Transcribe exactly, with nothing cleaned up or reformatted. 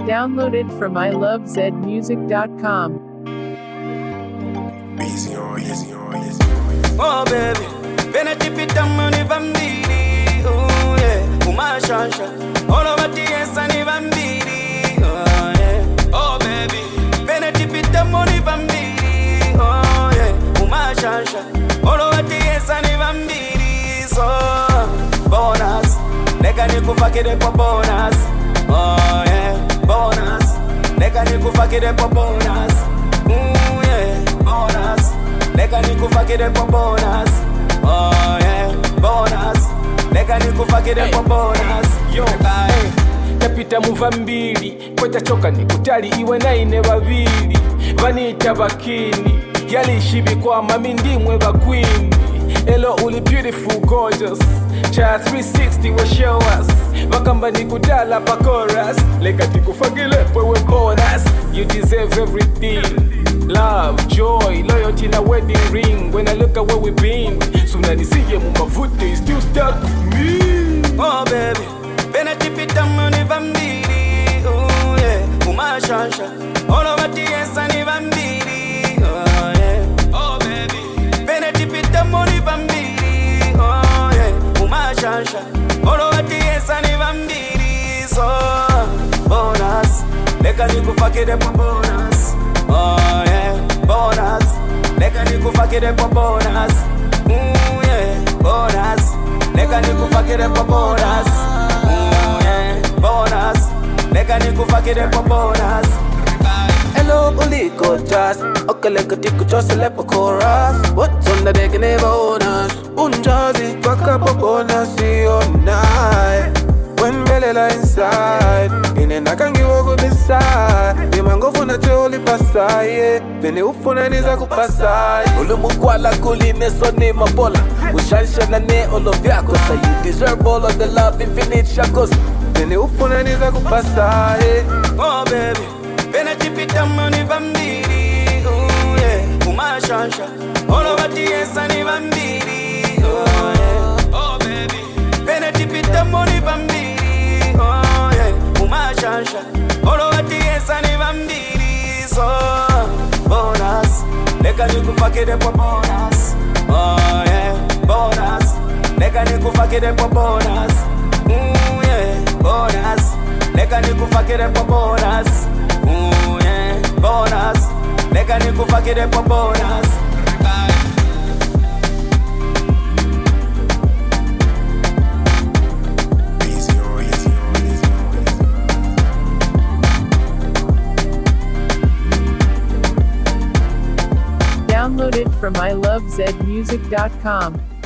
Downloaded from I love zed music dot com. Easy on, easy on, easy on. Oh baby, benefit amani bambiri, oh yeah, umashansha, all over the esani bambiri, oh yeah. Oh baby, benefit amani bambiri, oh yeah, umashansha, all over the esani bambiri, so bonus, neka nikufakire kwa bonus, oh yeah, bonus, neka nikufakire kwa bonus, mm yeah, bonus. Neka nikufakire kwa bonus. Oh yeah, bonus. Neka nikufakire kwa bonus. Yo, hey. Tapita muva mbili kweta choka nikutali iwe naine babili vanita bakini yalishibi kwa mami ndimwe bakwini. Hello uli beautiful gorgeous cha three sixty we show us vakamba nikudala pa chorus leka tikufakile pwewe bonus. You deserve everything, love, joy, loyalty na wedding ring. When I look at where we've been, suna nisiye mumavute, you still stuck with me. Oh baby, benefit amani bambiri, oh yeah, umashansha, all over the esani bambiri, oh yeah. Oh baby, benefit amani bambiri, oh yeah, umashansha, all over the esani bambiri, so bonus, neka nikufakire kwa bonus. Oh yeah, bonus. Neka nikufakire kwa bonus. Mm yeah, bonus. Neka nikufakire kwa bonus. Mm yeah, bonus. Neka nikufakire kwa bonus. Hello, uliko just okaleka tiku chose lepo chorus. What's on the deck ne bonus? Unjazi paka po bonus yo night. When belly la inside, inenda kangi wogo beside. Dimango funa choli pasaye, vene ufuna niza kupasaye. Ulumu kwa la kuline so ni mabola. Ushansha na ne olo vyako. So you deserve all of the love, infinite shakos. Vene ufuna niza kupasaye. Oh baby, benefit amani bambiri, oh yeah, umashansha, all over the esani bambiri, oh yeah. Oh baby, benefit amani bambiri, oh yeah, umashansha, all over the esani bambiri, so bonus, neka nikufakire kwa bonus, oh yeah, bonus, neka nikufakire kwa bonus, mm yeah, bonus, neka nikufakire kwa bonus. Ooh yeah, bonus. Neka nikufakire kwa bonus. Easy on, easy on, easy on. Downloaded from I love zed music dot com.